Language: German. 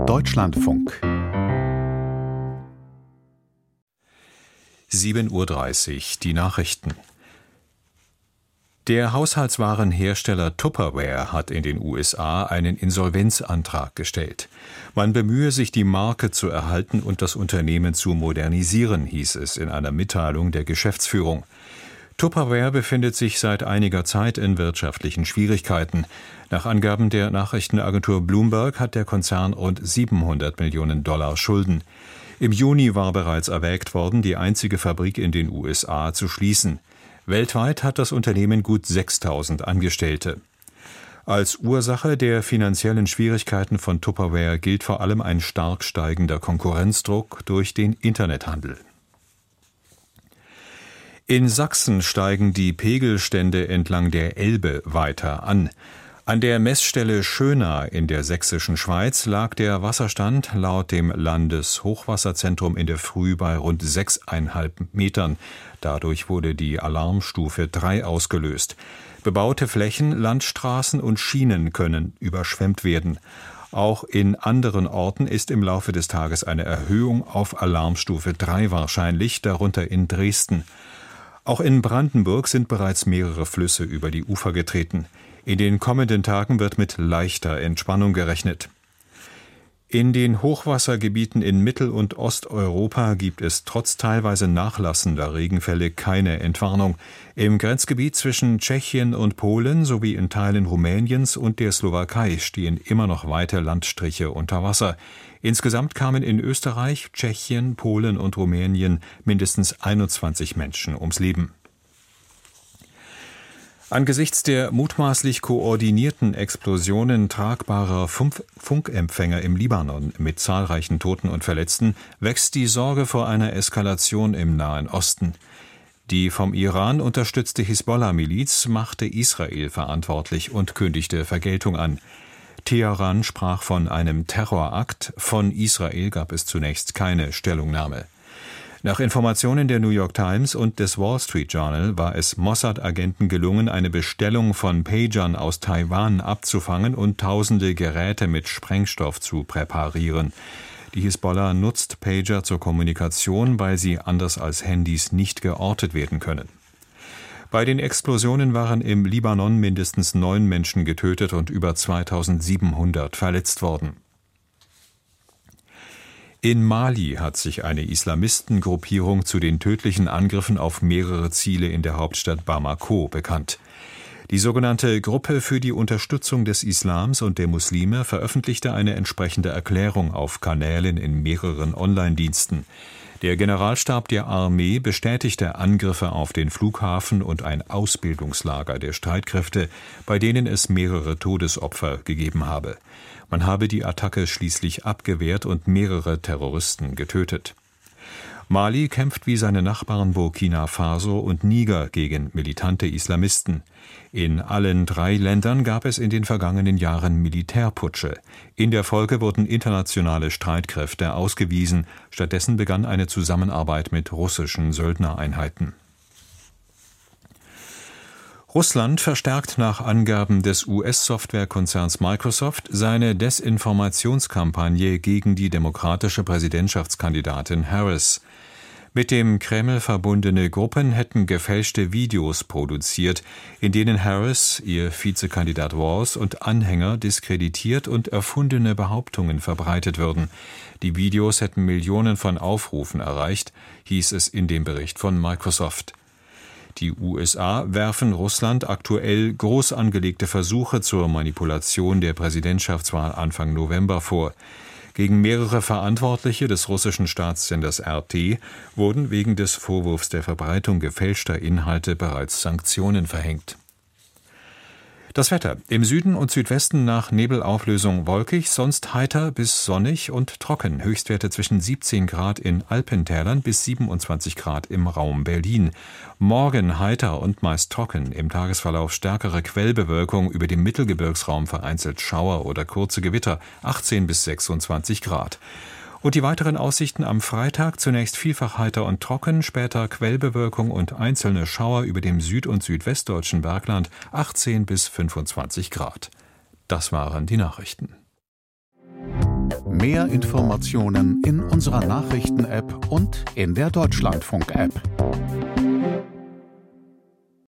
Deutschlandfunk 7:30 Uhr, die Nachrichten. Der Haushaltswarenhersteller Tupperware hat in den USA einen Insolvenzantrag gestellt. Man bemühe sich, die Marke zu erhalten und das Unternehmen zu modernisieren, hieß es in einer Mitteilung der Geschäftsführung. Tupperware befindet sich seit einiger Zeit in wirtschaftlichen Schwierigkeiten. Nach Angaben der Nachrichtenagentur Bloomberg hat der Konzern rund $700 Millionen Schulden. Im Juni war bereits erwägt worden, die einzige Fabrik in den USA zu schließen. Weltweit hat das Unternehmen gut 6.000 Angestellte. Als Ursache der finanziellen Schwierigkeiten von Tupperware gilt vor allem ein stark steigender Konkurrenzdruck durch den Internethandel. In Sachsen steigen die Pegelstände entlang der Elbe weiter an. An der Messstelle Schöna in der sächsischen Schweiz lag der Wasserstand laut dem Landeshochwasserzentrum in der Früh bei rund 6,5 Metern. Dadurch wurde die Alarmstufe 3 ausgelöst. Bebaute Flächen, Landstraßen und Schienen können überschwemmt werden. Auch in anderen Orten ist im Laufe des Tages eine Erhöhung auf Alarmstufe 3 wahrscheinlich, darunter in Dresden. Auch in Brandenburg sind bereits mehrere Flüsse über die Ufer getreten. In den kommenden Tagen wird mit leichter Entspannung gerechnet. In den Hochwassergebieten in Mittel- und Osteuropa gibt es trotz teilweise nachlassender Regenfälle keine Entwarnung. Im Grenzgebiet zwischen Tschechien und Polen sowie in Teilen Rumäniens und der Slowakei stehen immer noch weite Landstriche unter Wasser. Insgesamt kamen in Österreich, Tschechien, Polen und Rumänien mindestens 21 Menschen ums Leben. Angesichts der mutmaßlich koordinierten Explosionen tragbarer Funkempfänger im Libanon mit zahlreichen Toten und Verletzten wächst die Sorge vor einer Eskalation im Nahen Osten. Die vom Iran unterstützte Hisbollah-Miliz machte Israel verantwortlich und kündigte Vergeltung an. Teheran sprach von einem Terrorakt, von Israel gab es zunächst keine Stellungnahme. Nach Informationen der New York Times und des Wall Street Journal war es Mossad-Agenten gelungen, eine Bestellung von Pagern aus Taiwan abzufangen und tausende Geräte mit Sprengstoff zu präparieren. Die Hisbollah nutzt Pager zur Kommunikation, weil sie anders als Handys nicht geortet werden können. Bei den Explosionen waren im Libanon mindestens 9 Menschen getötet und über 2.700 verletzt worden. In Mali hat sich eine Islamistengruppierung zu den tödlichen Angriffen auf mehrere Ziele in der Hauptstadt Bamako bekannt. Die sogenannte Gruppe für die Unterstützung des Islams und der Muslime veröffentlichte eine entsprechende Erklärung auf Kanälen in mehreren Online-Diensten. Der Generalstab der Armee bestätigte Angriffe auf den Flughafen und ein Ausbildungslager der Streitkräfte, bei denen es mehrere Todesopfer gegeben habe. Man habe die Attacke schließlich abgewehrt und mehrere Terroristen getötet. Mali kämpft wie seine Nachbarn Burkina Faso und Niger gegen militante Islamisten. In allen 3 Ländern gab es in den vergangenen Jahren Militärputsche. In der Folge wurden internationale Streitkräfte ausgewiesen. Stattdessen begann eine Zusammenarbeit mit russischen Söldnereinheiten. Russland verstärkt nach Angaben des US-Softwarekonzerns Microsoft seine Desinformationskampagne gegen die demokratische Präsidentschaftskandidatin Harris. Mit dem Kreml verbundene Gruppen hätten gefälschte Videos produziert, in denen Harris, ihr Vizekandidat Walz und Anhänger diskreditiert und erfundene Behauptungen verbreitet würden. Die Videos hätten Millionen von Aufrufen erreicht, hieß es in dem Bericht von Microsoft. Die USA werfen Russland aktuell groß angelegte Versuche zur Manipulation der Präsidentschaftswahl Anfang November vor. Gegen mehrere Verantwortliche des russischen Staatssenders RT wurden wegen des Vorwurfs der Verbreitung gefälschter Inhalte bereits Sanktionen verhängt. Das Wetter: Im Süden und Südwesten nach Nebelauflösung wolkig, sonst heiter bis sonnig und trocken. Höchstwerte zwischen 17 Grad in Alpentälern bis 27 Grad im Raum Berlin. Morgen heiter und meist trocken. Im Tagesverlauf stärkere Quellbewölkung, über dem Mittelgebirgsraum vereinzelt Schauer oder kurze Gewitter. 18 bis 26 Grad. Und die weiteren Aussichten am Freitag: zunächst vielfach heiter und trocken, später Quellbewölkung und einzelne Schauer über dem süd- und südwestdeutschen Bergland, 18 bis 25 Grad. Das waren die Nachrichten. Mehr Informationen in unserer Nachrichten-App und in der Deutschlandfunk-App.